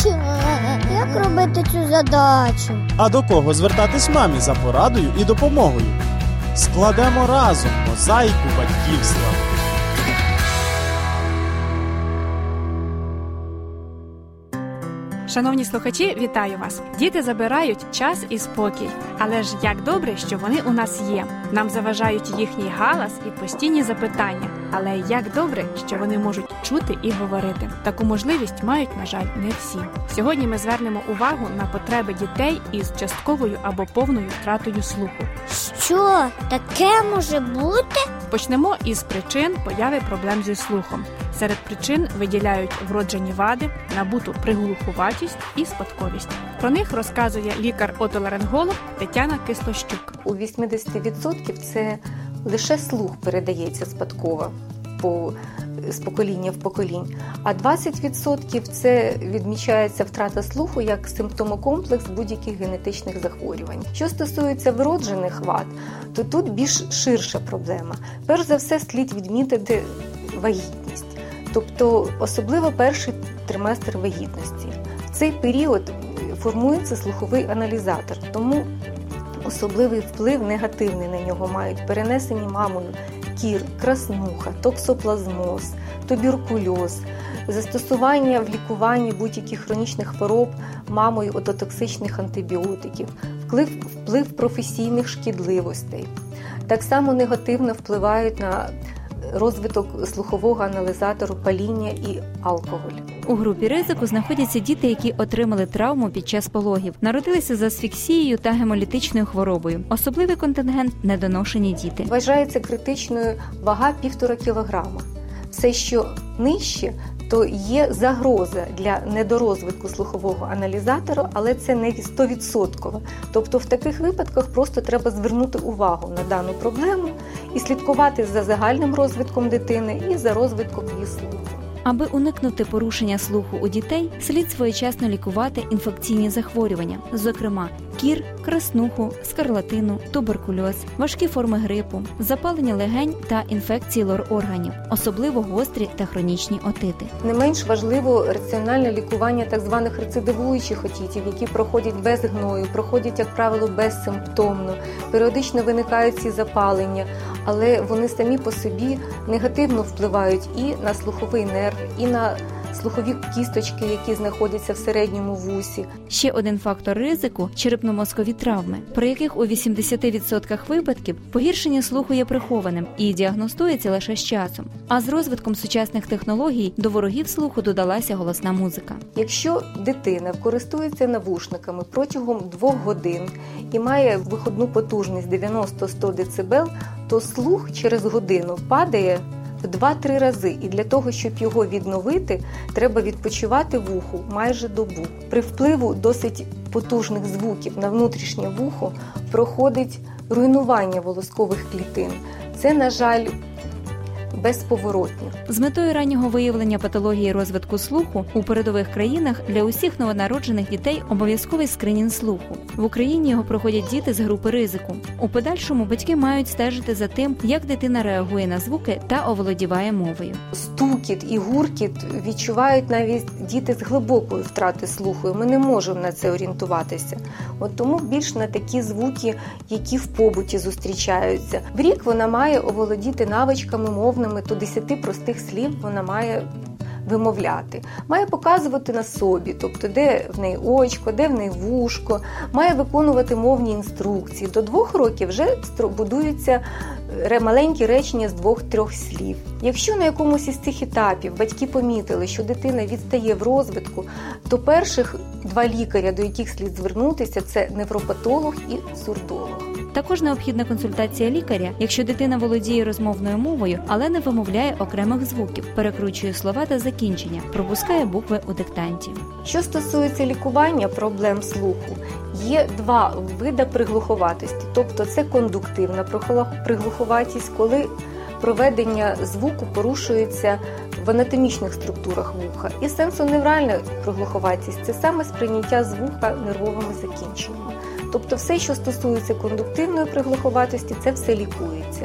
Як робити цю задачу? А до кого звертатись мамі за порадою і допомогою? Складемо разом мозаїку батьківства. Шановні слухачі, вітаю вас! Діти забирають час і спокій. Але ж як добре, що вони у нас є. Нам заважають їхній галас і постійні запитання. Але як добре, що вони можуть чути і говорити. Таку можливість мають, на жаль, не всі. Сьогодні ми звернемо увагу на потреби дітей із частковою або повною втратою слуху. Що? Таке може бути? Почнемо із причин появи проблем зі слухом. Серед причин виділяють вроджені вади, набуту приглухуватість і спадковість. Про них розказує лікар-отоларинголог Тетяна Кислощук. У 80% це лише слух передається спадково з покоління в покоління, а 20% це відмічається втрата слуху як симптомокомплекс будь-яких генетичних захворювань. Що стосується вроджених вад, то тут більш ширша проблема. Перш за все слід відмітити вагітність, тобто особливо перший триместр вагітності. В цей період формується слуховий аналізатор, тому особливий вплив негативний на нього мають перенесені мамою кір, краснуха, токсоплазмоз, туберкульоз, застосування в лікуванні будь-яких хронічних хвороб мамою ототоксичних антибіотиків, вплив професійних шкідливостей. Так само негативно впливають на розвиток слухового аналізатору паління і алкоголь. У групі ризику знаходяться діти, які отримали травму під час пологів, народилися з асфіксією та гемолітичною хворобою. Особливий контингент – недоношені діти. Вважається критичною вага 1,5 кілограма. Все, що нижче, то є загроза для недорозвитку слухового аналізатору, але це не 100%. Тобто в таких випадках просто треба звернути увагу на дану проблему і слідкувати за загальним розвитком дитини і за розвитком її слуху. Аби уникнути порушення слуху у дітей, слід своєчасно лікувати інфекційні захворювання, зокрема кір, краснуху, скарлатину, туберкульоз, важкі форми грипу, запалення легень та інфекції лор-органів, особливо гострі та хронічні отити. Не менш важливо раціональне лікування так званих рецидивуючих отитів, які проходять без гною, проходять, як правило, безсимптомно. Періодично виникають ці запалення, але вони самі по собі негативно впливають і на слуховий нерв, і на слухові кісточки, які знаходяться в середньому вусі. Ще один фактор ризику – черепно-мозкові травми, при яких у 80% випадків погіршення слуху є прихованим і діагностується лише з часом. А з розвитком сучасних технологій до ворогів слуху додалася голосна музика. Якщо дитина користується навушниками протягом 2 годин і має виходну потужність 90-100 дБ, то слух через годину падає в 2-3 рази, і для того, щоб його відновити, треба відпочивати вуху майже добу. При впливу досить потужних звуків на внутрішнє вухо проходить руйнування волоскових клітин. Це, на жаль, безповоротно. З метою раннього виявлення патології розвитку слуху у передових країнах для усіх новонароджених дітей обов'язковий скринінг слуху. В Україні його проходять діти з групи ризику. У подальшому батьки мають стежити за тим, як дитина реагує на звуки та оволодіває мовою. Стукіт і гуркіт відчувають навіть діти з глибокою втратою слуху, і ми не можемо на це орієнтуватися. Тому більш на такі звуки, які в побуті зустрічаються. В рік вона має оволодіти навичками мовними, то 10 простих слів вона має вимовляти. Має показувати на собі, тобто де в неї очко, де в неї вушко, має виконувати мовні інструкції. До 2 років вже будуються маленькі речення з 2-3 слів. Якщо на якомусь із цих етапів батьки помітили, що дитина відстає в розвитку, то перших 2 лікаря, до яких слід звернутися, це невропатолог і сурдолог. Також необхідна консультація лікаря, якщо дитина володіє розмовною мовою, але не вимовляє окремих звуків, перекручує слова та закінчення, пропускає букви у диктанті. Що стосується лікування проблем слуху, є 2 види приглуховатості. Тобто це кондуктивна приглуховатість, коли проведення звуку порушується в анатомічних структурах вуха. І сенсоневральна приглуховатість – це саме сприйняття звука нервовими закінченнями. Тобто все, що стосується кондуктивної приглуховатості, це все лікується.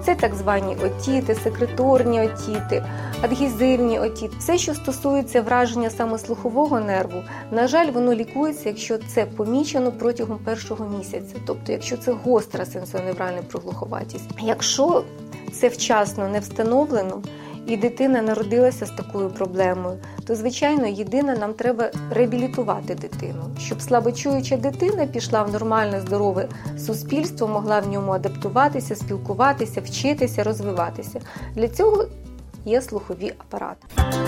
Це так звані отіти, секреторні отіти, адгезивні отіти. Все, що стосується враження саме слухового нерву, на жаль, воно лікується, якщо це помічено протягом першого місяця. Тобто, якщо це гостра сенсоневральна проглуховатість. Якщо це вчасно не встановлено, і дитина народилася з такою проблемою, то, звичайно, єдине, нам треба реабілітувати дитину, щоб слабочуюча дитина пішла в нормальне, здорове суспільство, могла в ньому адаптуватися, спілкуватися, вчитися, розвиватися. Для цього є слухові апарати.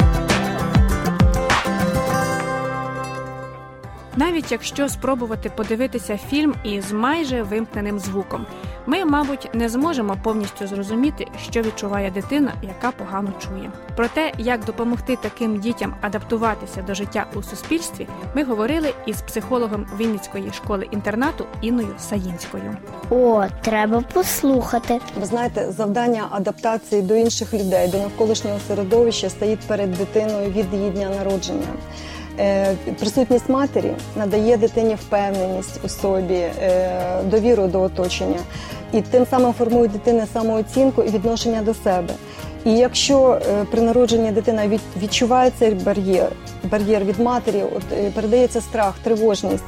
Навіть якщо спробувати подивитися фільм із майже вимкненим звуком, ми, мабуть, не зможемо повністю зрозуміти, що відчуває дитина, яка погано чує. Про те, як допомогти таким дітям адаптуватися до життя у суспільстві, ми говорили із психологом Вінницької школи-інтернату Інною Саїнською. О, треба послухати. Ви знаєте, завдання адаптації до інших людей, до навколишнього середовища стоїть перед дитиною від її дня народження. Присутність матері надає дитині впевненість у собі, довіру до оточення. І тим самим формує дитини самооцінку і відношення до себе. І якщо при народженні дитина відчуває цей бар'єр від матері, передається страх, тривожність,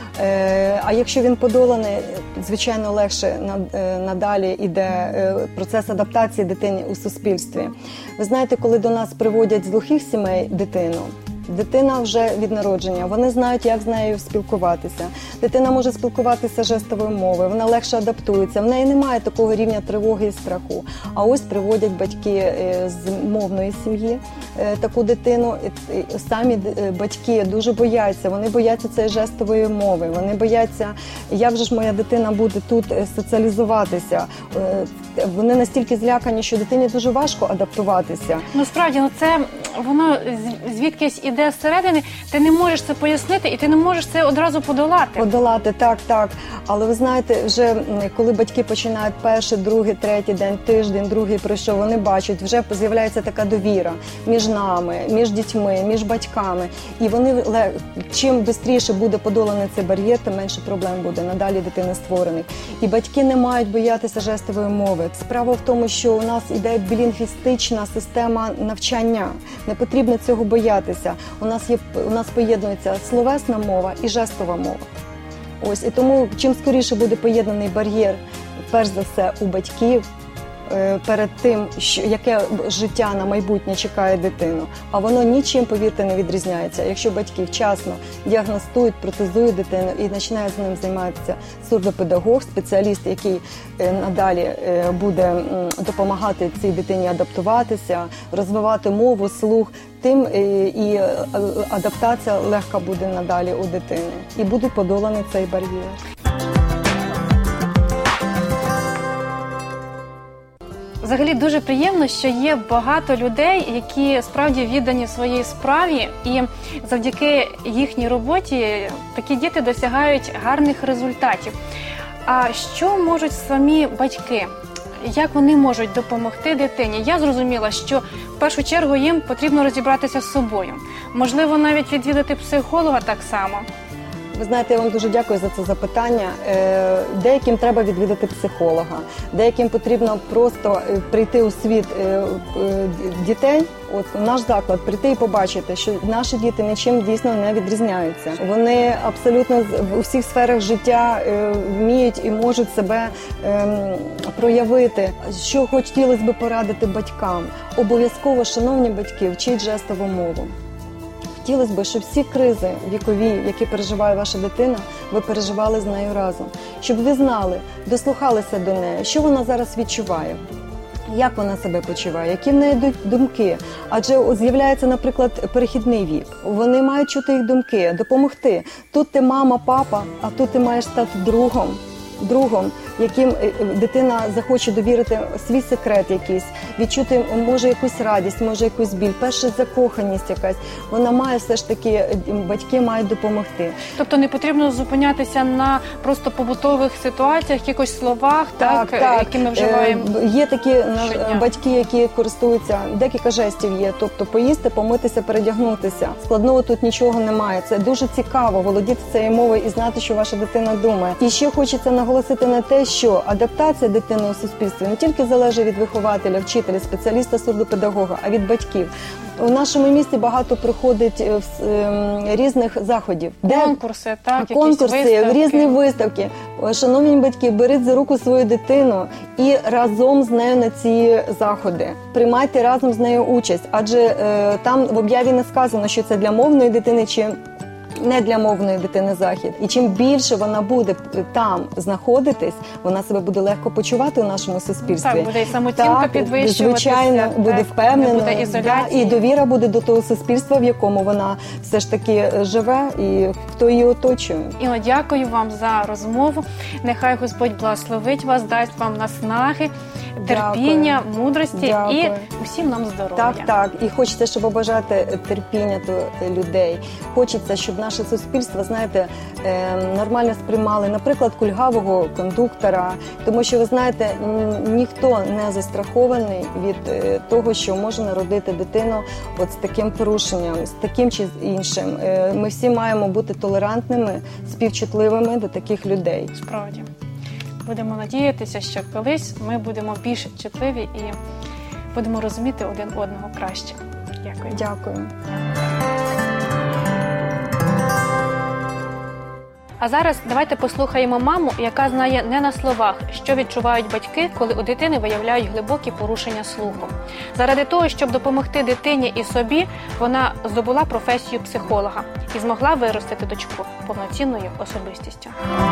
а якщо він подоланий, звичайно, легше надалі йде процес адаптації дитини у суспільстві. Ви знаєте, коли до нас приводять з глухих сімей дитину, дитина вже від народження, вони знають, як з нею спілкуватися. Дитина може спілкуватися жестовою мовою, вона легше адаптується, в неї немає такого рівня тривоги і страху. А ось приводять батьки з мовної сім'ї таку дитину, самі батьки дуже бояться, вони бояться цієї жестової мови, вони бояться, як же ж моя дитина буде тут соціалізуватися. Вони настільки злякані, що дитині дуже важко адаптуватися. Насправді, це воно звідкись іде зсередини, ти не можеш це пояснити і ти не можеш це одразу подолати. Подолати, так. Але ви знаєте, вже коли батьки починають перший, другий, третій день, тиждень, другий пройшов, вони бачать, вже з'являється така довіра між нами, між дітьми, між батьками. І вони, чим швидше буде подоланий цей бар'єр, тим менше проблем буде надалі дитини створених. І батьки не мають боятися жестової мови. Справа в тому, що у нас іде білінгвістична система навчання. Не потрібно цього боятися. У нас поєднується словесна мова і жестова мова. Ось, і тому, чим скоріше буде поєднаний бар'єр, перш за все, у батьків, перед тим, яке життя на майбутнє чекає дитину, а воно нічим, повірте, не відрізняється. Якщо батьки вчасно діагностують, протезують дитину і починає з ним займатися сурдопедагог, спеціаліст, який надалі буде допомагати цій дитині адаптуватися, розвивати мову, слух, тим і адаптація легка буде надалі у дитини. І буде подоланий цей бар'єр. Взагалі дуже приємно, що є багато людей, які справді віддані своїй справі, і завдяки їхній роботі такі діти досягають гарних результатів. А що можуть самі батьки? Як вони можуть допомогти дитині? Я зрозуміла, що в першу чергу їм потрібно розібратися з собою. Можливо, навіть відвідати психолога так само. Ви знаєте, я вам дуже дякую за це запитання. Деяким треба відвідати психолога, деяким потрібно просто прийти у світ дітей, у наш заклад, прийти і побачити, що наші діти нічим дійсно не відрізняються. Вони абсолютно у всіх сферах життя вміють і можуть себе проявити. Що хотілося б порадити батькам? Обов'язково, шановні батьки, вчіть жестову мову. Хотілося б, щоб всі кризи вікові, які переживає ваша дитина, ви переживали з нею разом. Щоб ви знали, дослухалися до неї, що вона зараз відчуває, як вона себе почуває, які в неї думки. Адже з'являється, наприклад, перехідний вік. Вони мають чути їх думки, допомогти. Тут ти мама, папа, а тут ти маєш стати другом, яким дитина захоче довірити свій секрет якийсь, відчути, може, якусь радість, може, якусь біль, перша закоханість якась. Вона має все ж таки, батьки мають допомогти. Тобто не потрібно зупинятися на просто побутових ситуаціях, якихось словах, які ми вживаємо. Є такі батьки, які користуються, декілька жестів є, тобто поїсти, помитися, передягнутися. Складного тут нічого немає. Це дуже цікаво, володіти цією мовою і знати, що ваша дитина думає. І ще хочеться наголосити на те, що адаптація дитини у суспільстві не тільки залежить від вихователя, вчителя, спеціаліста, сурдопедагога, а від батьків. У нашому місті багато проходить різних заходів. Конкурси, так, конкурси, виставки. Різні виставки. Шановні батьки, беріть за руку свою дитину і разом з нею на ці заходи. Приймайте разом з нею участь, адже там в об'яві не сказано, що це для мовної дитини чи не для мовної дитини захід. І чим більше вона буде там знаходитись, вона себе буде легко почувати у нашому суспільстві. Так, буде і самооцінка підвищуватися. Звичайно, буде впевнена. Буде ізоляції. І довіра буде до того суспільства, в якому вона все ж таки живе, і хто її оточує. Іно, дякую вам за розмову. Нехай Господь благословить вас, дасть вам наснаги, терпіння, мудрості і усім нам здоров'я. Так. І хочеться, щоб побажати терпіння до людей. Хочеться, щоб наше суспільство, знаєте, нормально сприймали, наприклад, кульгавого кондуктора. Тому що, ви знаєте, ніхто не застрахований від того, що може народити дитину от з таким порушенням, з таким чи іншим. Ми всі маємо бути толерантними, співчутливими до таких людей. Справді. Будемо надіятися, що колись ми будемо більш чутливі і будемо розуміти один одного краще. Дякую. Дякую. А зараз давайте послухаємо маму, яка знає не на словах, що відчувають батьки, коли у дитини виявляють глибокі порушення слуху. Заради того, щоб допомогти дитині і собі, вона здобула професію психолога і змогла виростити дочку повноцінною особистістю.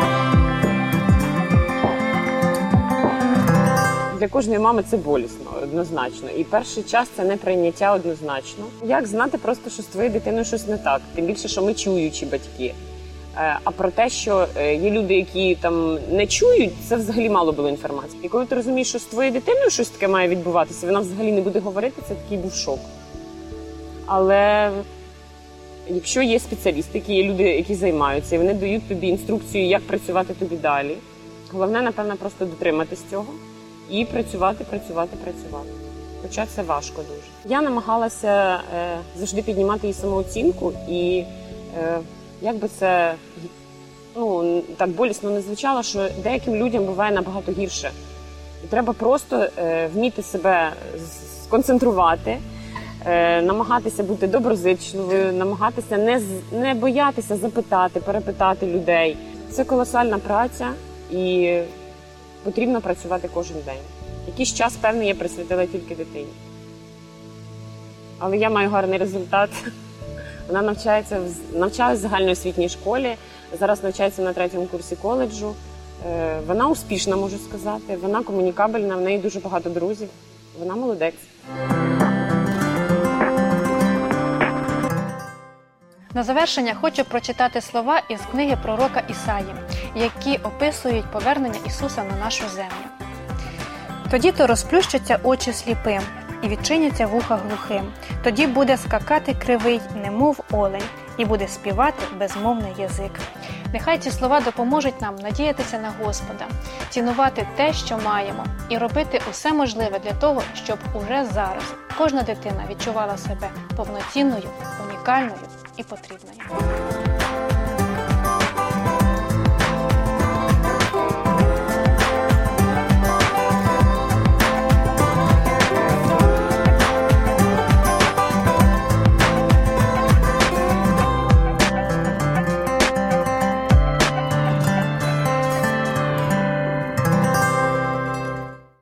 Для кожної мами це болісно, однозначно. І перший час це неприйняття однозначно. Як знати просто, що з твоєю дитиною щось не так? Тим більше, що ми чуючі батьки. А про те, що є люди, які там не чують, це взагалі мало було інформації. І коли ти розумієш, що з твоєю дитиною щось таке має відбуватися, вона взагалі не буде говорити, це такий був шок. Але якщо є спеціалісти, які є люди, які займаються, і вони дають тобі інструкцію, як працювати тобі далі, головне, напевно, просто дотриматись цього і працювати. Хоча це важко дуже. Я намагалася завжди піднімати її самооцінку і як би це так болісно не звучало, що деяким людям буває набагато гірше. І треба просто вміти себе сконцентрувати, намагатися бути доброзичливою, намагатися не боятися запитати, перепитати людей. Це колосальна праця і потрібно працювати кожен день. Якийсь час, певний, я присвятила тільки дитині. Але я маю гарний результат. Вона навчалась в загальноосвітній школі, зараз навчається на 3-му курсі коледжу. Вона успішна, можу сказати, вона комунікабельна, в неї дуже багато друзів. Вона молодець. На завершення хочу прочитати слова із книги пророка Ісаї, які описують повернення Ісуса на нашу землю. «Тоді-то розплющаться очі сліпим, і відчиняться вуха глухим. Тоді буде скакати кривий, немов олень, і буде співати безмовний язик». Нехай ці слова допоможуть нам надіятися на Господа, цінувати те, що маємо, і робити усе можливе для того, щоб уже зараз кожна дитина відчувала себе повноцінною, унікальною і потрібною.